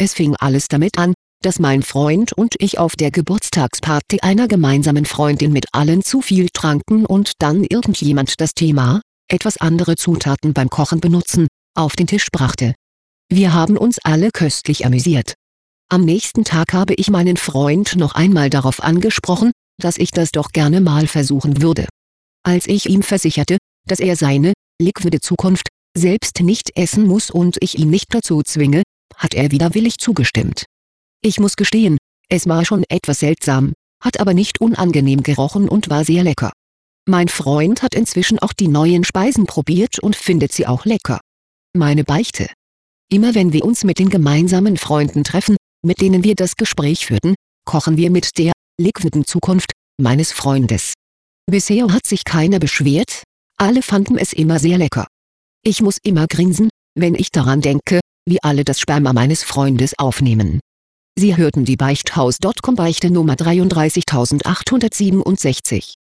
Es fing alles damit an, dass mein Freund und ich auf der Geburtstagsparty einer gemeinsamen Freundin mit allen zu viel tranken und dann irgendjemand das Thema, etwas andere Zutaten beim Kochen benutzen, auf den Tisch brachte. Wir haben uns alle köstlich amüsiert. Am nächsten Tag habe ich meinen Freund noch einmal darauf angesprochen, dass ich das doch gerne mal versuchen würde. Als ich ihm versicherte, dass er seine liquide Zukunft selbst nicht essen muss und ich ihn nicht dazu zwinge, hat er widerwillig zugestimmt. Ich muss gestehen, es war schon etwas seltsam, hat aber nicht unangenehm gerochen und war sehr lecker. Mein Freund hat inzwischen auch die neuen Speisen probiert und findet sie auch lecker. Meine Beichte: Immer wenn wir uns mit den gemeinsamen Freunden treffen, mit denen wir das Gespräch führten, kochen wir mit der liquiden Zukunft meines Freundes. Bisher hat sich keiner beschwert, alle fanden es immer sehr lecker. Ich muss immer grinsen, wenn ich daran denke, wie alle das Sperma meines Freundes aufnehmen. Sie hörten die Beichthaus.com Beichte Nummer 33867.